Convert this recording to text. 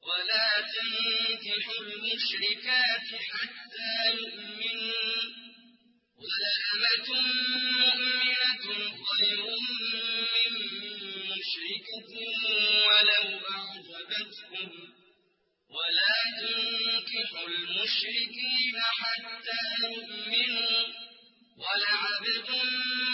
ولا تنكحوا المشركات حتى يؤمنوا ولأمة مؤمنة خير من مشركة ولو أعجبتكم ولا تنكحوا المشركين حتى يؤمنوا ولعبد